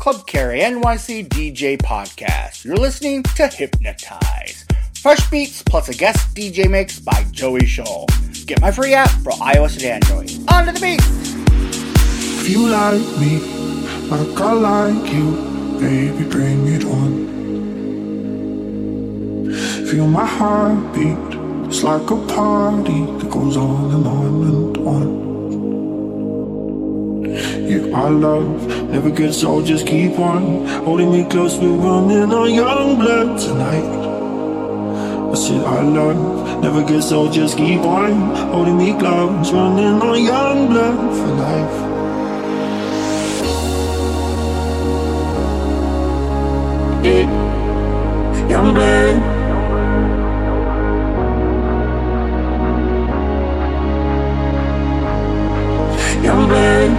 Club Carry NYC DJ podcast. You're listening to Hypnotize. Fresh beats plus a guest DJ mix by Joey Scholl. Get my free app for iOS and Android. On to the beat! If you like me, like I like you, baby, bring it on. Feel my heartbeat, it's like a party that goes on and on and on. Yeah, our love never gets old, just keep on holding me close, we're running on young blood tonight. I said our love never gets old, just keep on holding me close, running on young blood for life. Yeah, young blood. Young blood.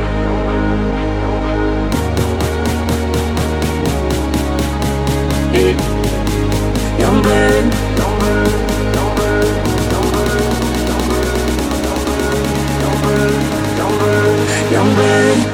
Yeah, young blood. Young blood.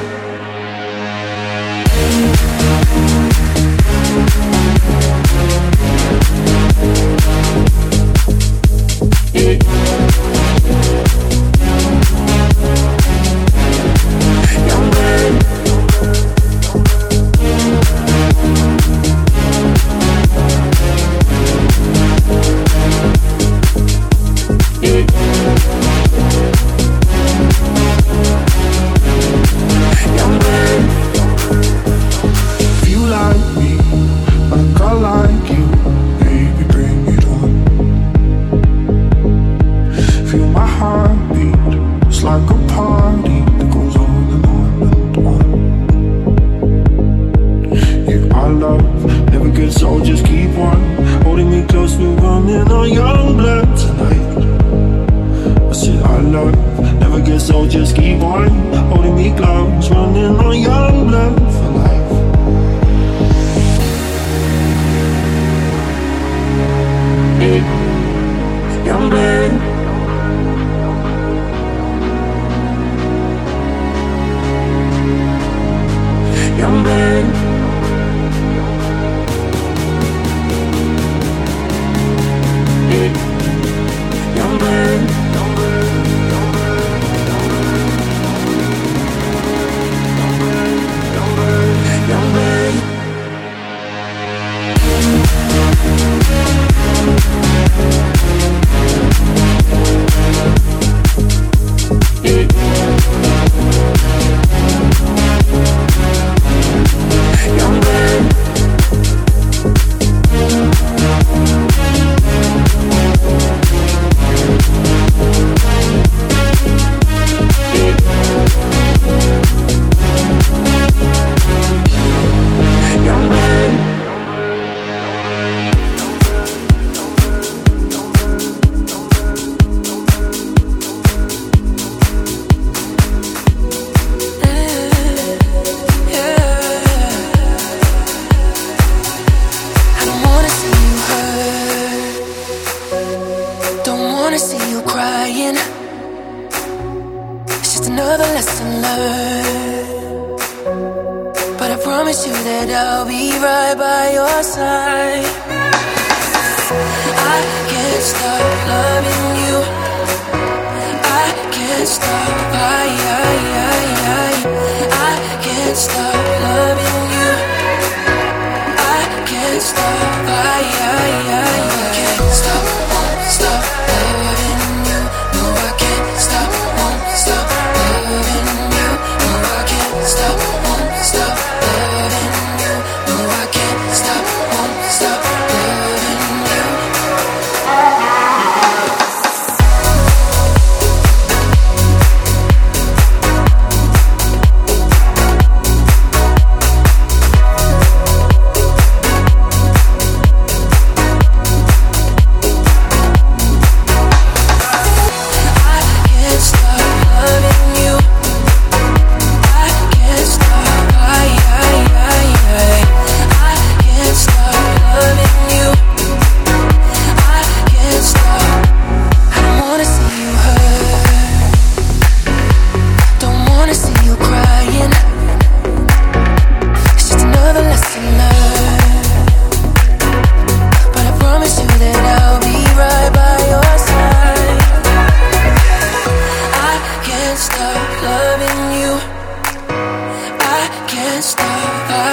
can't stop.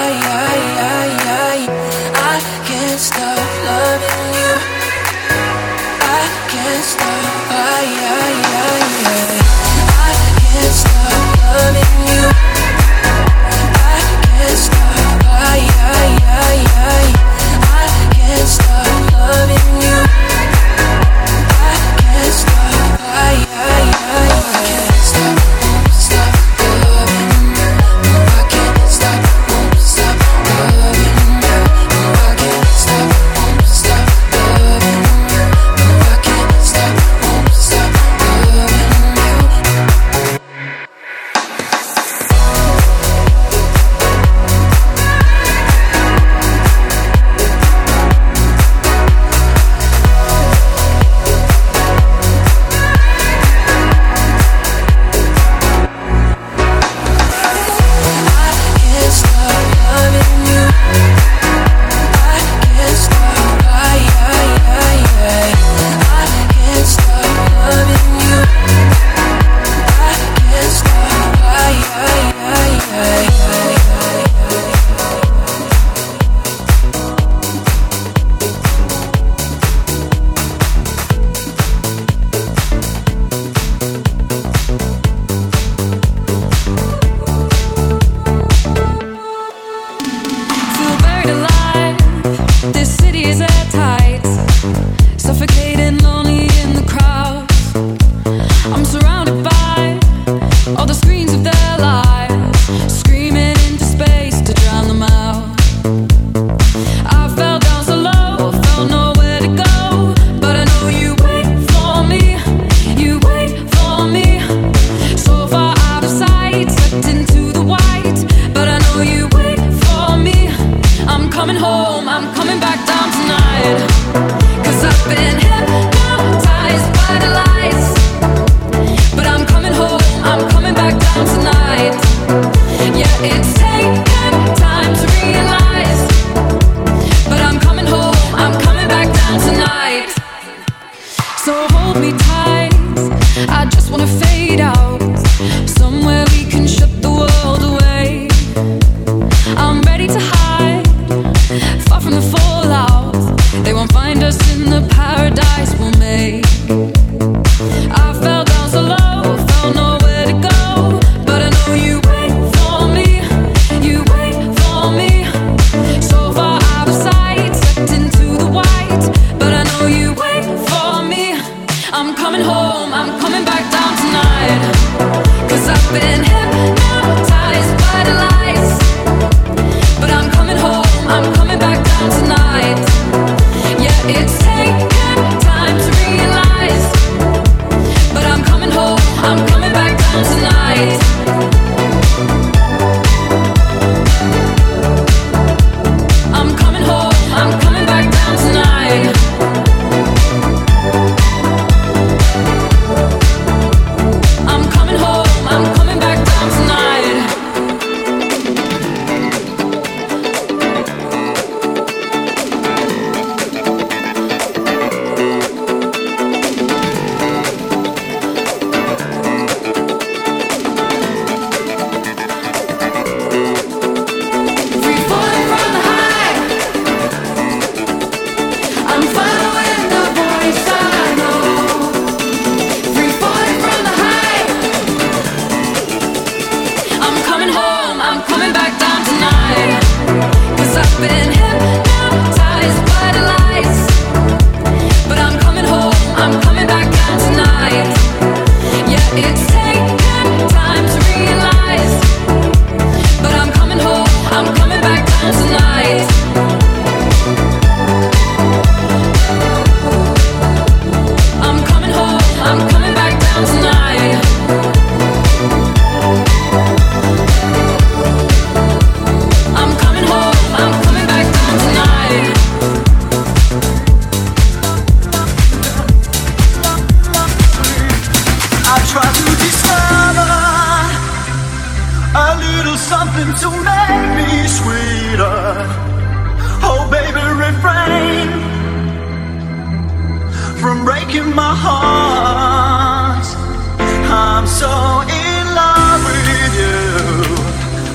I can't stop loving you. I can't stop. I can't stop loving you. I can't stop. I can't stop loving you. I can't stop. I can't stop. Won't stop loving you. No, I can't stop. Won't stop loving you. No, I can't stop. Won't stop loving you. No, I can't stop. Won't stop loving you.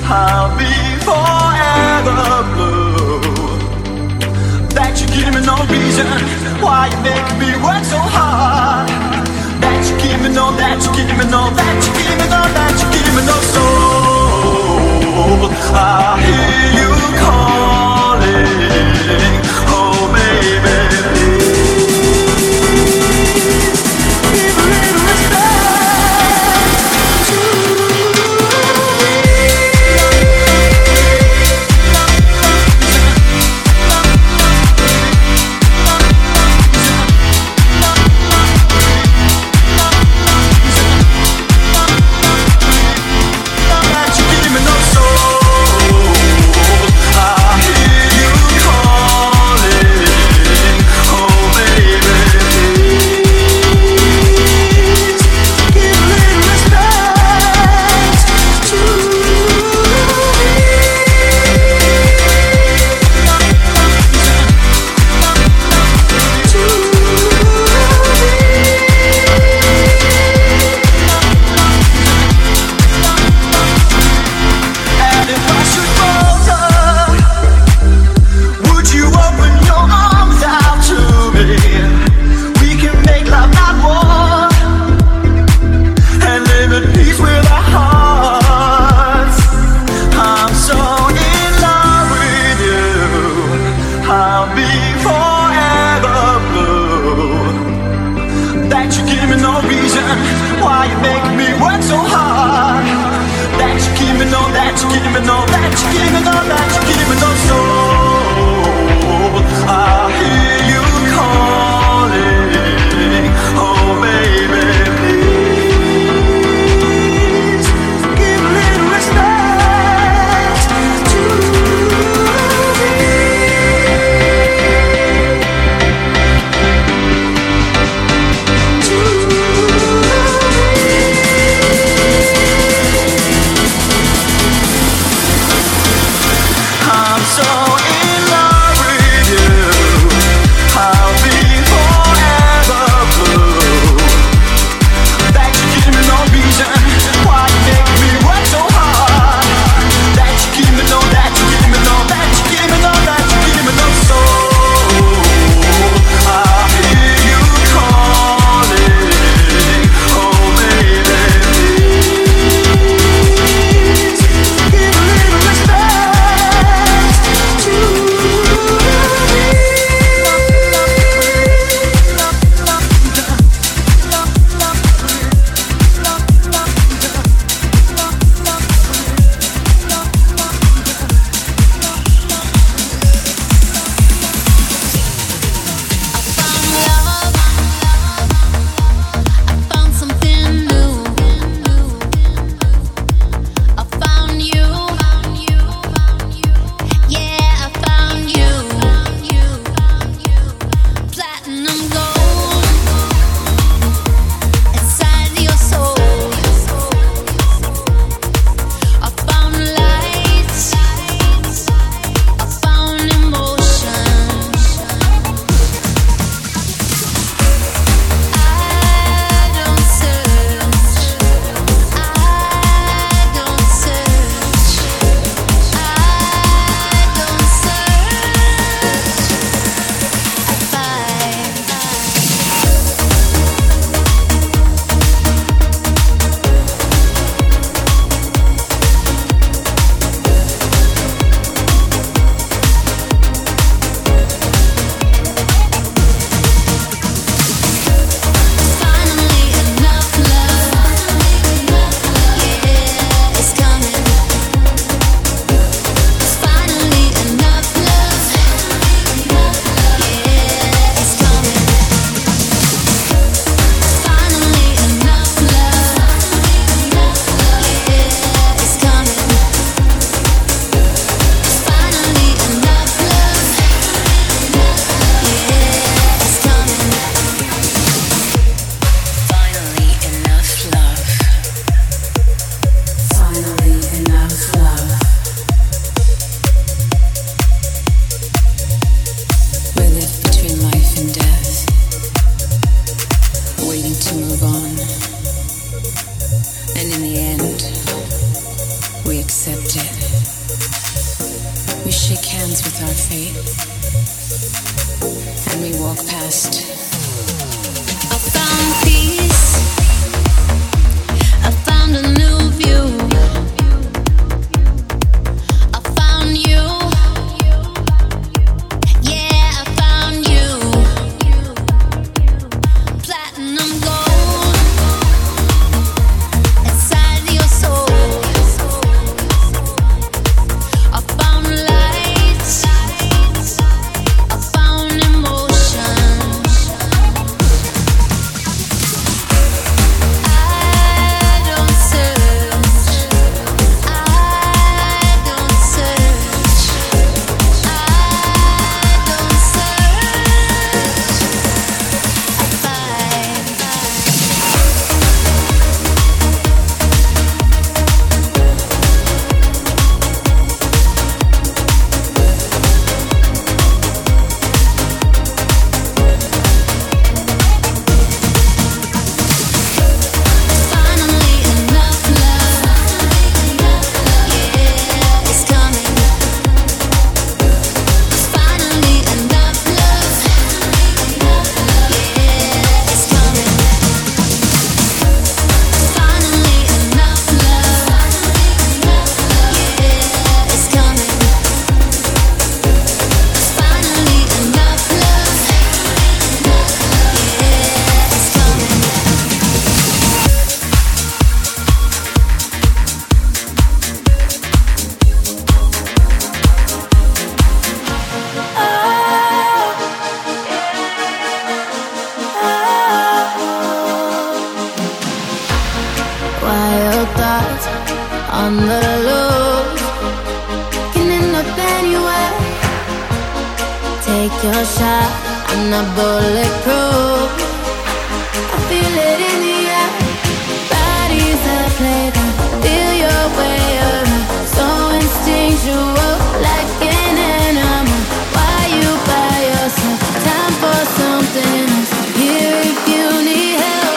I'll be forever blue. That you give me no reason why you make me work so hard. That you give me no, that you give me no, that you give me no, that you give me no soul. I hear you calling, oh baby, please give a little respect to that you give me no soul. shake hands with our fate, and we walk past. I found peace, I found a new view, I found you, yeah, I found you. Platinum gold inside your soul. I found lights, I found emotion. I don't search, I don't search, I don't search. I find. Finally enough love, yeah, it's coming. Finally enough love, yeah, it's coming. Finally enough love, yeah, it's coming. Finally enough love, yeah, it's coming. Wild thoughts on the loose can end up anywhere. Take your shot, I'm not bulletproof. I feel it in the air. Bodies at playground, feel your way around. So instinctual, like an animal. Why you by yourself? Time for something else. Here if you need help.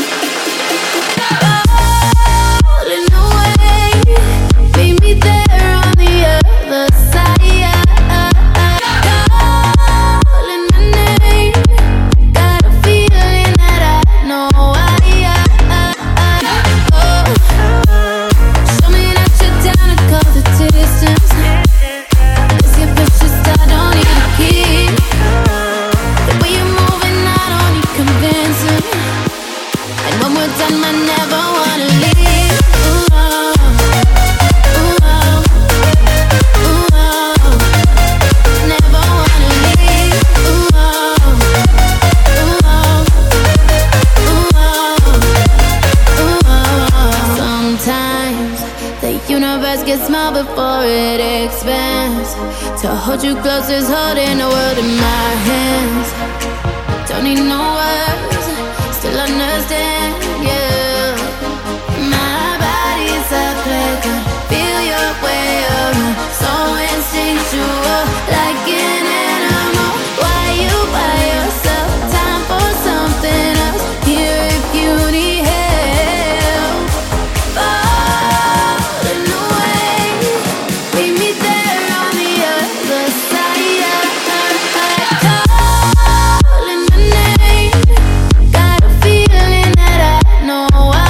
Falling away, meet me there on the other side. Calling my name, got a feeling that I know why. Show me that you're down to go the distance. Is your precious? I don't need a key. The way you're moving, I don't need convincing. And when we're done, I never wanna leave. Ooh, oh, ooh, oh, ooh, oh. Never wanna leave. Ooh, oh, ooh, oh, ooh, oh, ooh, oh. Sometimes the universe gets small before it expands. To hold you close is holding the world in my hands. Don't need no words, still understand, yeah. My body's a playground, feel your way around. So instinctual, like an animal. Why you by yourself? Time for something else. Here if you need help. Falling away, meet me there on the other side. Calling my name, got a feeling that I know why.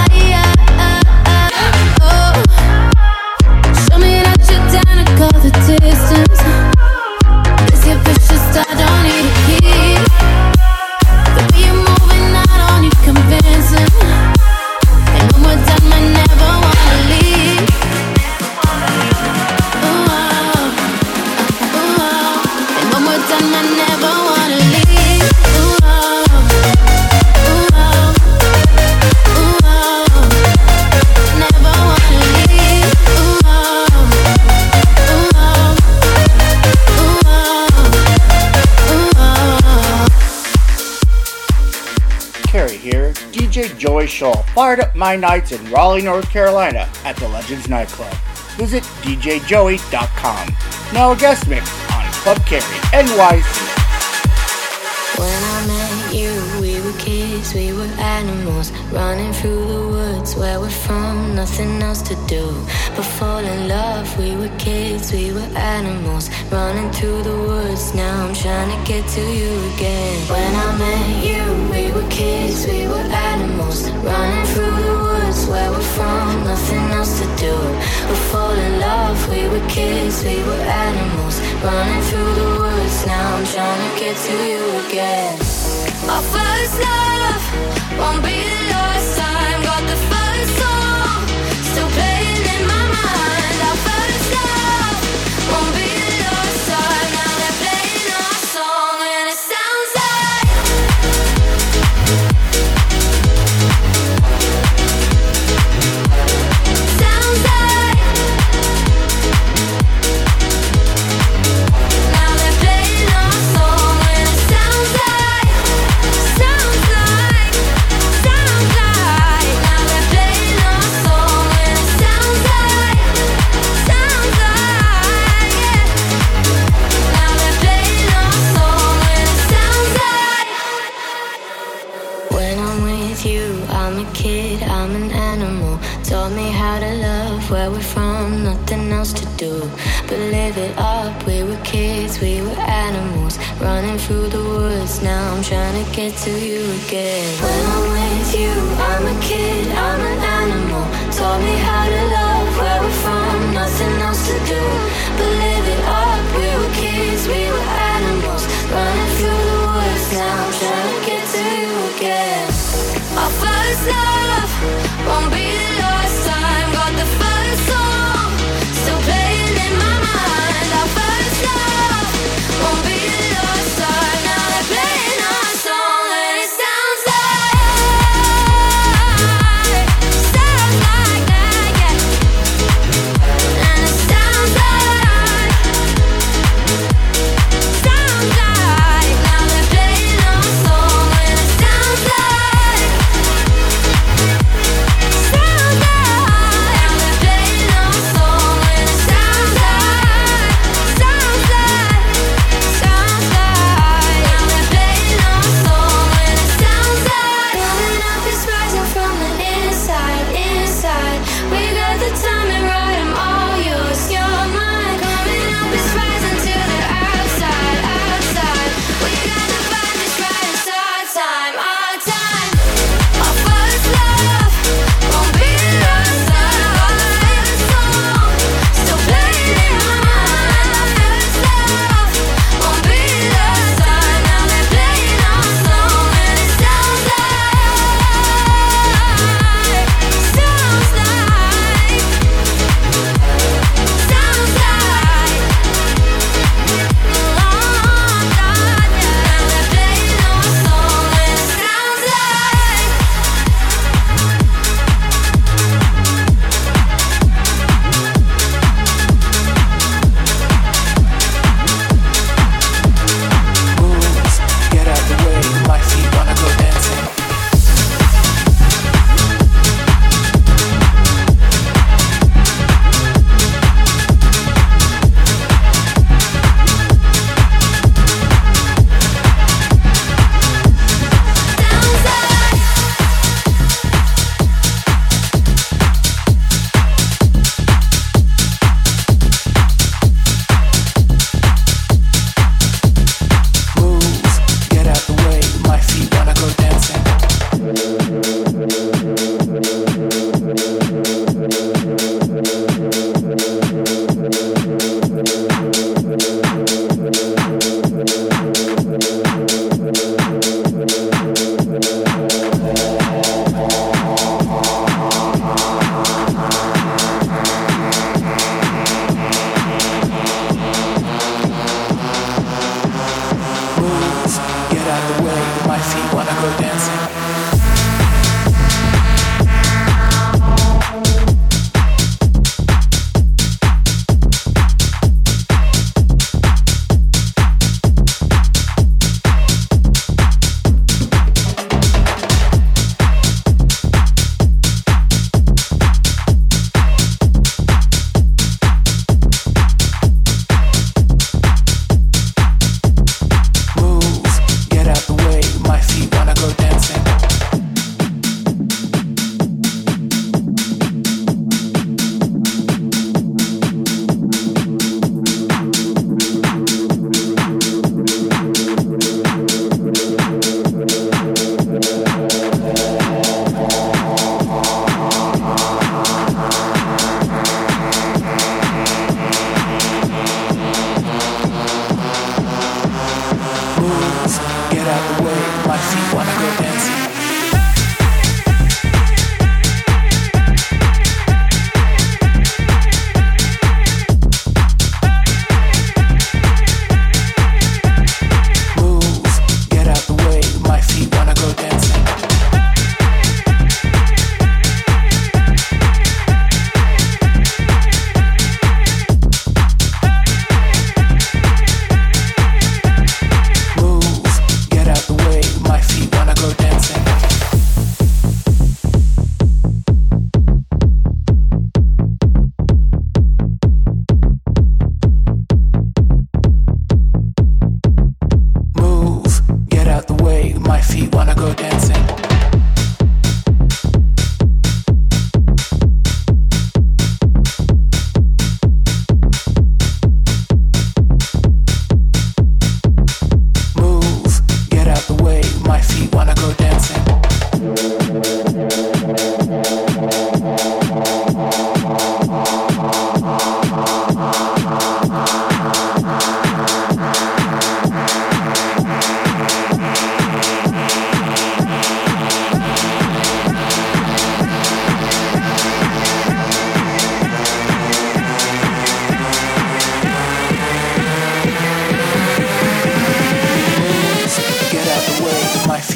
Oh, show me that you're down to go the distance. Is your precious? I don't need a key. The way you're moving, I don't need convincing. And when we're done, I never wanna leave. Ooh, oh, ooh, oh. And when we're done, I never wanna leave. Ooh, oh, ooh, oh, ooh, oh. Never wanna leave. Ooh, oh, ooh, oh, ooh, oh, ooh, oh. Carrie here, DJ Joey Scholl fired up my nights in Raleigh, North Carolina at the Legends nightclub. Visit djjoey.com. Now a guest mix on Club Carrie NYC. When I met you, we were kids. kids, we were animals, running through the woods where we're from, nothing else to do but fall in love. We were kids, we were animals, running through the woods. Now I'm trying to get to you again. When I met you, we were kids, we were animals, running through the woods where we're from, nothing else to do but fall in love. We were kids, we were animals, running through the woods. Now I'm trying to get to you again. Our first love won't be the last time. Got the first song still playing in my mind. Our first love won't be the last time. Now they're playing our song and it sounds like now they're playing our song and it sounds like now they're playing our song and it sounds like yeah. Now they're playing our song and it sounds like. When I'm with you, I'm a kid, I'm an animal. Taught me how to love where we're from, nothing else to do but live it up. We were kids, we were animals, running through the woods. Now I'm trying to get to you again. When I'm with you, I'm a kid, I'm an animal. Taught me how to love where we're from, nothing else to do but live it up. We were kids, we were animals, running through the woods. Now I'm trying to get to you again. Our first love won't be the last time. Got the first song still playing in my mind. Our first love won't be the last time. Now they're playing our song and it sounds like that.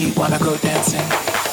feet wanna go dancing.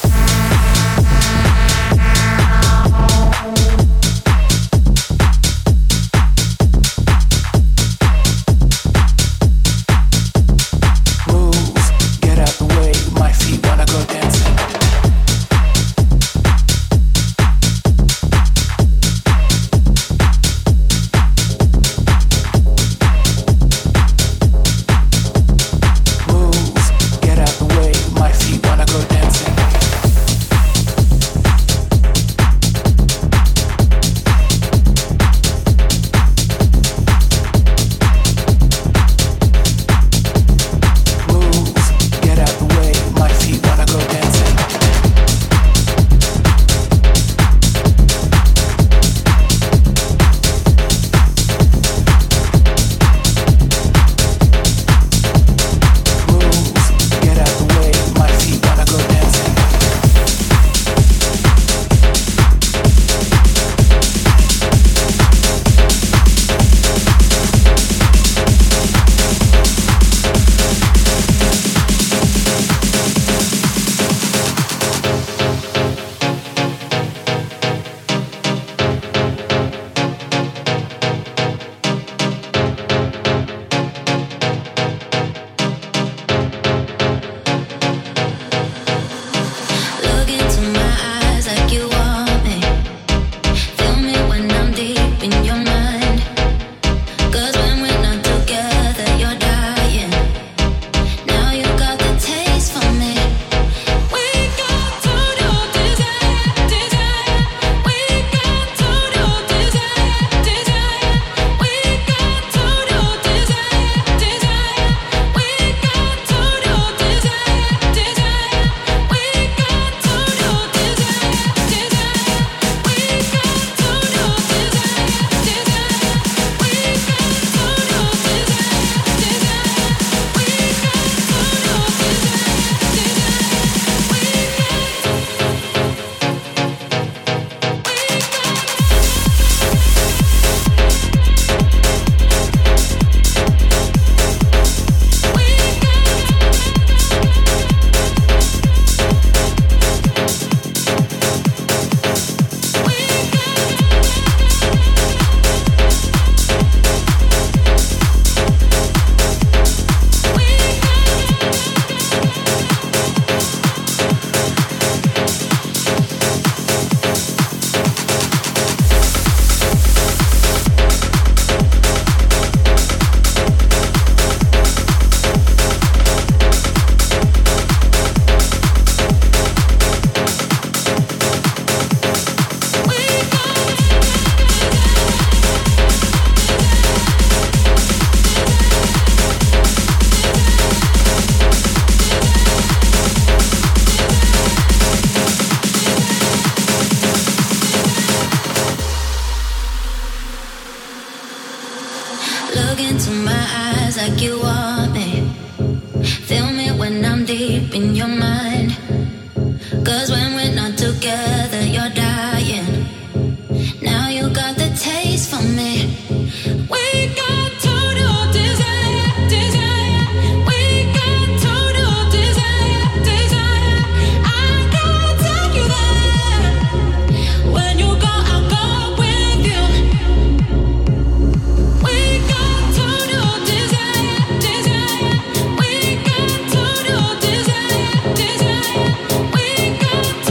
Look into my eyes like you want me. Feel me when I'm deep in your mind. 'Cause when we're not together, you're dying. Now you got the taste for me. We got total desire, desire. We got total desire, desire. I can't take you there. When you go, I'll go with you. We got total desire, desire. We got total desire, desire. We got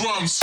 drums.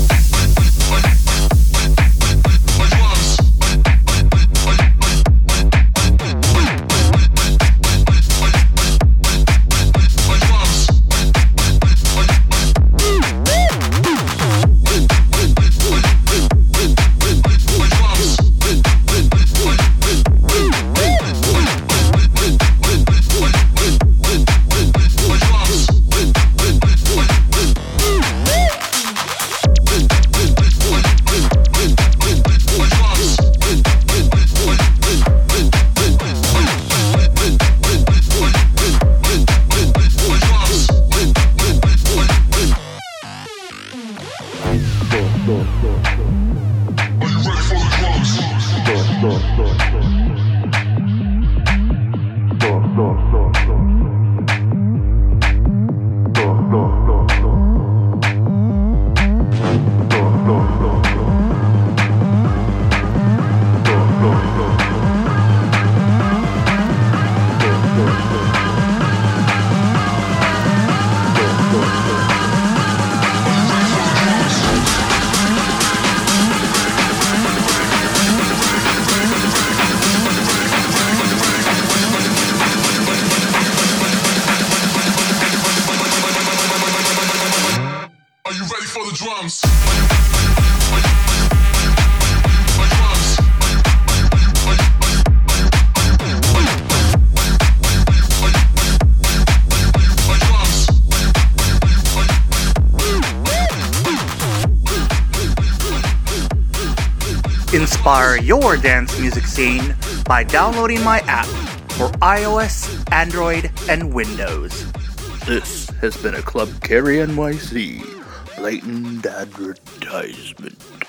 Inspire your dance music scene by downloading my app for iOS, Android, and Windows. This has been a Club Carry NYC blatant advertisement.